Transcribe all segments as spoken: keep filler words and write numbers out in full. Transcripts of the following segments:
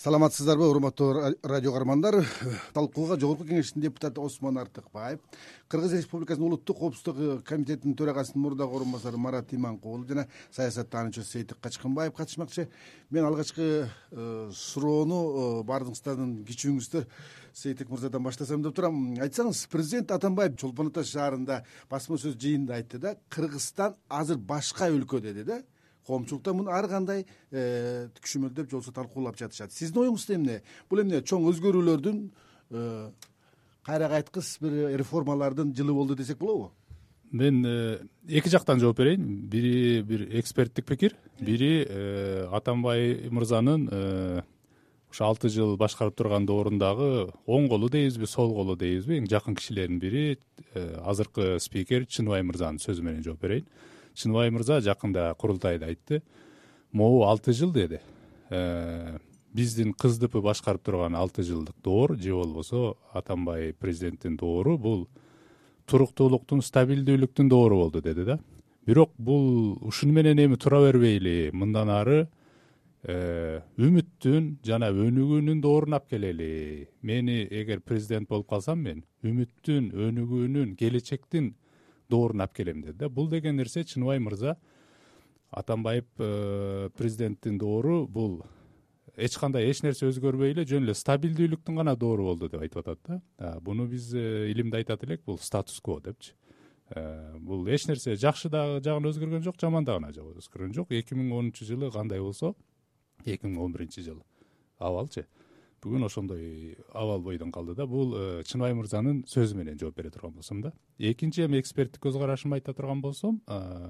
Саламатсыздарбы, урматтуу радио каармандар. Талкууга Жогорку Кеңештин депутаты Осмон Артыкбаев, Кыргыз Республикасынын Улуттук коопсуздук комитетинин төрагасынын мурдагы орун басары Марат Иманкулов жана саясаттануучу Сейтик Качкынбаев катышмакчы. Мен алгачкы суроону баардыгыңыздардын кичүүңүздөр Сейтик мырзадан баштасам деп турам. Айтсаңыз, президент Атамбаев Чолпон Ата шаарында басма сөз жыйынында айтты да, Кыргызстан азыр башка өлкө деди да. Коомчулукта муну ар кандай түкүшмөлдөп жолсо талкуулап жатышат. Сиздин оюңузда эмне? Бул эмне чоң өзгөрүүлөрдүн кайра кайткыс бир реформалардын жылы болду десек болобу? Мен эки жактан жооп берейин. Бири бир эксперттик пикир, бири Атамбай мырзанын ошо алты жыл башкарып турган доорундагы оң колу дейбизби, сол колу дейбизби, эң жакын кишилердин бири азыркы спикер Чыныбай мырзанын сөзү менен жооп берейин. Чыныбай мырза жакында курултайда айтты. Могу алты жыл деди. Биздин КСДП башкарып турган алты жылдык доор же болбосо Атамбай президенттин доору бул туруктуулуктун, стабилдүүлүктүн доору болду деди да. Бирок бул ушуну менен эми тура бербейли, мындан ары үмүттүн жана өнүгүүнүн доорун алып келели. Мени эгер президент болуп калсам, мен үмүттүн, өнүгүүнүн, келечектин доорун алып келем деди да. Бул деген нерсе Чыныбай мырза Атамбаев президенттин доору бул эч кандай эч нерсе өзгөрбөй эле жөн эле стабилдүүлүктүн гана доору болду деп айтып атат да. Буну биз илимде айтат элек, бул статус-кво депчи. Бул эч нерсе жакшы дагы жагын өзгөргөн жок, жаман дагы өзгөргөн жок. эки миң онунчу жылы кандай болсо, эки миң он биринчи жыл абалчы. Бүгүн ошондой абал бойдон калды да. Бул Чыныбай мырзанын сөзү менен жооп бере турган болсом да. Экинчи эми эксперттик көз карашымды айта турган болсом,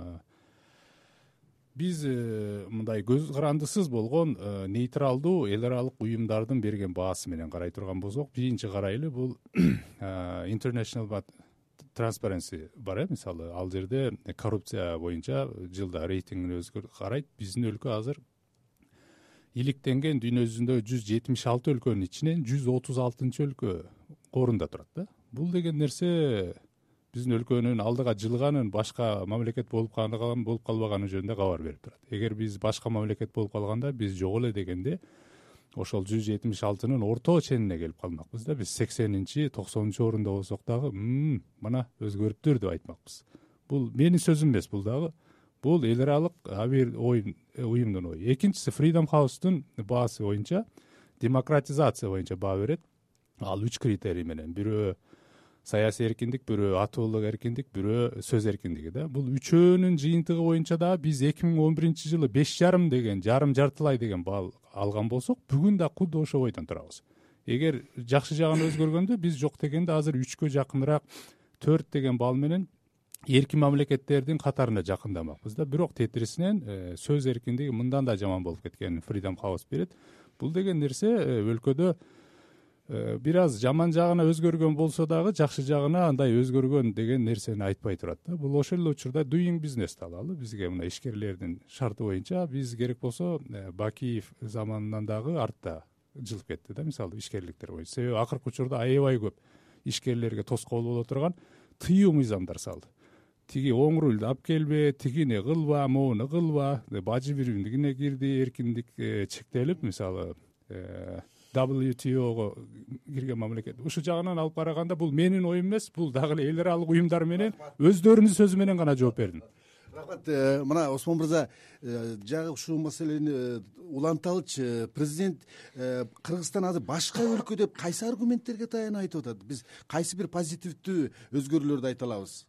биз мындай көз карандысыз болгон нейтралдуу эл аралык уюмдардын берген баасы менен карай турган болсок, биринчи карайлы бул International Transparency бар э, мисалы ал жерде коррупция боюнча жылда рейтингин өзгөр карайт. Биздин өлкө азыр иликтенген дүйнө жүзүндө жүз жетимиш алты өлкөнүн ичинен жүз отуз алтынчы өлкө орунда турат да. Бул деген нерсе биздин өлкөнүн алдыга жылганын, башка мамлекет болуп калган, болуп калбаганы жөнүндө кабар берип турат. Эгер биз башка мамлекет болуп калганда, биз жок эле дегенде ошол жүз жетимиш алтынын орто ченине келип калмакпыз да. Биз сексенинчи, токсонунчу орунда болсок дагы, мына өзгөрүптүр деп айтмакпыз. Бул менин сөзүм эмес, бул дагы бул эл аралык бир уюмдун ою. Экинчиси Freedom House'тун баасы боюнча демократизация боюнча баа берет. Ал үч критерий менен. Бирөө саясий эркиндик, бирөө атуулук эркиндик, бирөө сөз эркиндиги да. Бул үчөөнүн жыйынтыгы боюнча да биз эки миң он биринчи жылы беш жарым деген, жарым жартылай деген балл алган болсок, бүгүн да кудду ошо бойдон турабыз. Эгер жакшы жагын өзгөргөндө биз жок дегенде азыр үчкө жакыныраак төрт деген балл менен эркин мамлекеттердин катарына жакындамакпыз да. Бирок тетирисинен сөз эркиндиги мындан да жаман болуп кеткенин Freedom House берет. Бул деген нерсе өлкөдө бир аз жаман жагына өзгөргөн болсо дагы жакшы жагына андай өзгөргөн деген нерсени айтпай турат да. Бул ошол эле учурда doing business алалы. Бизге мына ишкерлердин шарты боюнча биз керек болсо Бакиев заманынан дагы артта жылып кетти да, мисалы ишкерликтер боюнча. Себеби акыркы учурда аябай көп ишкерлерге тоскоол боло турган тыюу мыйзамдар салды. Тиги оң рульду алып келбе, тигини кылба, моуну кылба, бажы биримдигине кирди, эркиндик чектелип, мисалы дабл ю ти ого кирген мамлекет. Ушу жагынан алып караганда бул менин оюм эмес, бул дагы эле эл аралык уюмдар менен өздөрүнүн сөзү менен гана жооп бердим. Рахмат. Мына Осмон мырза жагы ушул маселени уланталычы. Президент Кыргызстан азыр башка өлкө деп кайсы аргументтерге таянып айтып атат? Биз кайсы бир позитивдүү өзгөрүүлөрдү айта алабыз?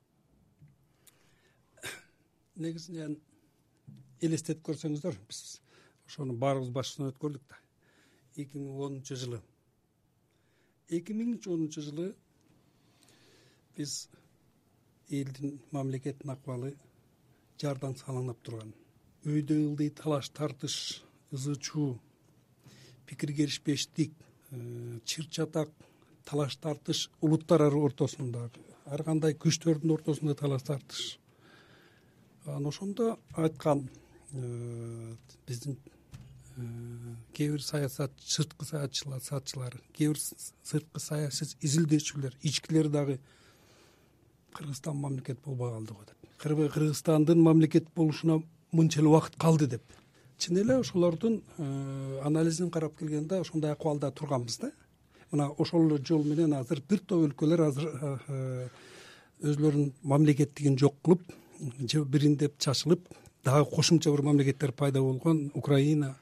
Негизинен элестетип көрсөңүздөр, биз ошону баарыбыз башынан өткөрдүк да. эки миң онунчу жылы. эки миң онунчу жылы биз элдин, мамлекеттин акыбалы жардан салаңдап турган. Өйдө ылдый талаш тартыш, ызы чуу, пикир керишпештик, чыр чатак, талаш тартыш улуттар ортосундагы, ар кандай күчтөрдүн ортосунда талаш тартыш. Анан ошондо айткан биздин кээ бир саясат, сырткы саясатчылар, кээ бир сырткы саясий изилдөөчүлөр, ичкилер дагы Кыргызстан мамлекет болбой калды го деп. Кыргызстандын мамлекет болушуна мынча эле убакыт калды деп чын эле ошолордун анализин карап келгенде ошондой акыбалда турганбыз да. Мына ошол эле жол менен азыр бир топ өлкөлөр азыр өзлөрүнүн мамлекеттигин жок кылып, же бириндеп чачылып, дагы кошумча бир мамлекеттер пайда болгон. Украина,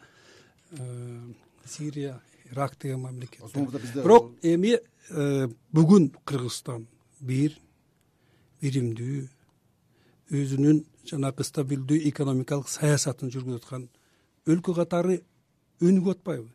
Сирия, Ирак деген мамлекеттер. Бирок эми бүгүн Кыргызстан бир биримдүү, өзүнүн жанагы стабилдүү экономикалык саясатын жүргүзүп аткан өлкө катары өнүгүп атпайбы?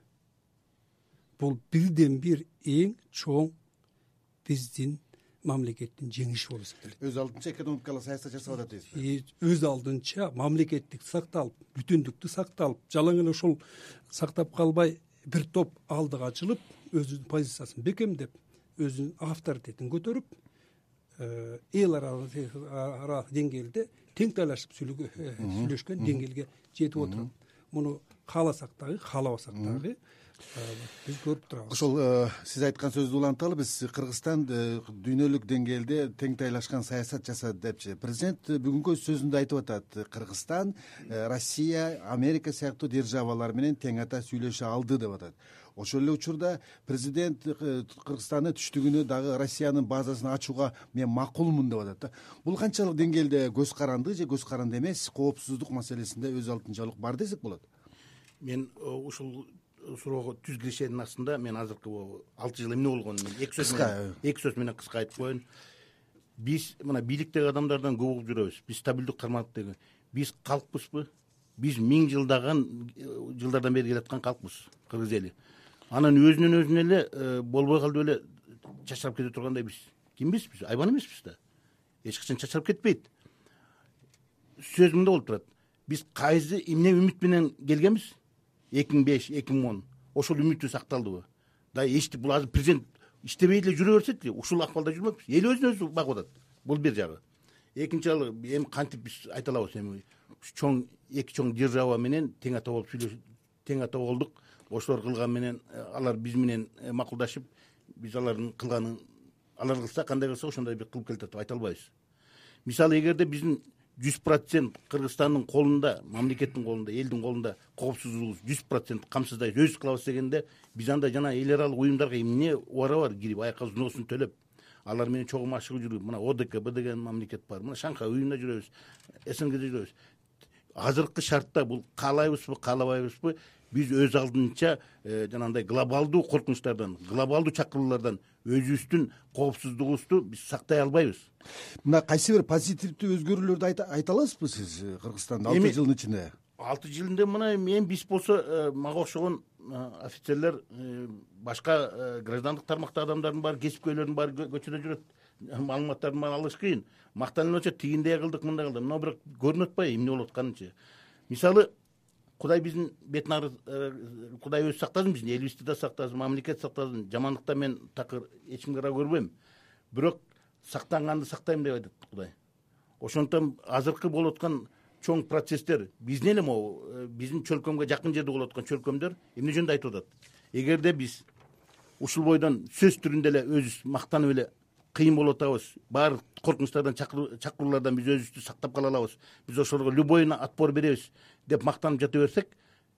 Бул бирден бир эң чоң биздин мамлекеттин жеңиши болуп эсептелет. Өз алдынча экономикалык саясат жасап атат дейсизби? Өз алдынча мамлекеттик сакталып, бүтүндүктү сакталып, жалаң эле ошол сактап калбай, бир топ алдыга ачылып, өзүнүн позициясын бекемдеп, өзүнүн авторитетин көтөрүп, эл аралык деңгээлде тең талашып сүйлөшкөн деңгээлге жетип отурат. Муну кааласак дагы, каалабасак дагы биз көрүп турабыз. Ошол сиз айткан сөздү уланталы, биз Кыргызстан дүйнөлүк деңгээлде тең тайлашкан саясат жасады депчи. Президент бүгүнкү сөзүндө айтып атат, Кыргызстан, Россия, Америка сыяктуу державалар менен тең ата сүйлөшө алды деп атат. Ошол эле учурда президент Кыргызстандын түштүгүнө дагы Россиянын базасын ачууга мен макулмун деп атат да. Бул канчалык деңгээлде көз каранды же көз каранды эмес, коопсуздук маселесинде өз алдынчалык бар десек болот? Мен ушул суроого түз киришенин астында мен азыркы алты жыл эмне болгонун эки сөз менен эки сөз менен кыска айтып коеюн. Биз мына бийликтеги адамдардан көп угуп жүрөбүз. Биз стабилдик кармандык деген. Биз калкпызбы? Биз миң жылдаган жылдардан бери келаткан калкпыз, кыргыз эли. Анан өзүнөн өзүнө эле болбой калды эле чачырап кете тургандай биз. Кимбиз биз? Айбан эмеспиз да. Эч качан чачырап кетпейт. Сөз мындай болуп турат. Биз кайсы эмне үмүт менен келгенбиз? эки миң беш, эки миң он. Ошол үмүтү сакталдыбы? Да эчти бул азыр президент иштебей эле жүрө берсетти, ушул акыбалда жүрмөкпүз. Эл өзүн өзү багып атат. Бул бир жагы. Экинчи жагы эми кантип биз айта алабыз эми чоң эки чоң держава менен тең ата болуп сүйлөшүп, тең ата болдук. Ошолор кылган менен алар биз менен макулдашып, биз алардын кылганын алар кылса, кандай кылса ошондой бир кылып келатат деп айта албайбыз. Мисалы, эгерде биздин жүз процент Кыргызстандын колунда, мамлекеттин колунда, элдин колунда коопсуздугубуз жүз процент камсыздайбыз, өз кылабыз дегенде, биз анда жана эл аралык уюмдарга эмне убара бар кирип, аякка взносун төлөп, алар менен чогуу машыгып жүрүп, мына О Д К Б деген мамлекет бар, мына Шанхай уюмунда жүрөбүз, С Н Где жүрөбүз. Азыркы шартта бул каалайбызбы, каалабайбызбы, биз өз алдынча жанагындай глобалдуу коркунучтардан, глобалдуу чакыруулардан өзүбүздүн коопсуздугубузду биз сактай албайбыз. Мына кайсы бир позитивдүү өзгөрүүлөрдү айта аласызбы сиз Кыргызстанда алты жылдын ичинде? алты жылында мына мен биз болсо мага окшогон офицерлер, башка граждандык тармакта адамдардын баары, кесипкөйлөрдүн баары көчөдө жүрөт. Маалыматтардын баарын алыш кыйын. Мактанып атат, тигиндей кылдык, мындай кылдык. Мына бирок көрүнүп атпайбы эмне болуп атканынчы. Мисалы, Кудай биздин бетин ары, Кудай өзү сактасын, биздин элибизди да сактасын, мамлекет сактасын. Жамандыкта мен такыр эч кимге ара көрбөйм. Бирок сактанганды сактайм деп айтат Кудай. Ошондон азыркы болуп аткан чоң процесстер, биздин эле могу биздин чөлкөмгө жакын жерде болуп аткан чөлкөмдөр эмне жөнүндө айтып атат? Эгерде биз ушул бойдон сөз түрүндө эле өзүбүз мактанып эле кыйын болуп атабыз, баардык коркунучтардан, чакыруулардан биз өзүбүздү сактап кала алабыз, биз ошолорго любойуна отпор беребиз деп мактанып жата берсек,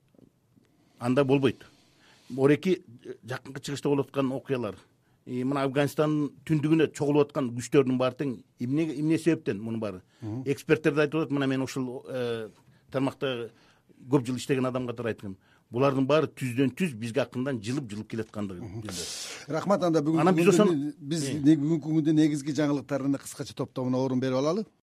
анда болбойт. Мореки жакынкы чыгышта болуп аткан окуялар, мына Афганистандын түндүгүнө чогулуп аткан күчтөрдүн баары тең эмне эмне себептен мунун баары? Эксперттер да айтып атат, мына мен ушул тармакта көп жыл иштеген адам катары айткан. Булардын баары түздөн түз бизге акындан жылып-жылып келаткандыгы билдирет. Рахмат, анда бүгүнкү күндө биз бүгүнкү күндө негизги жаңылыктарын кыскача топтомуна орун берип алалы.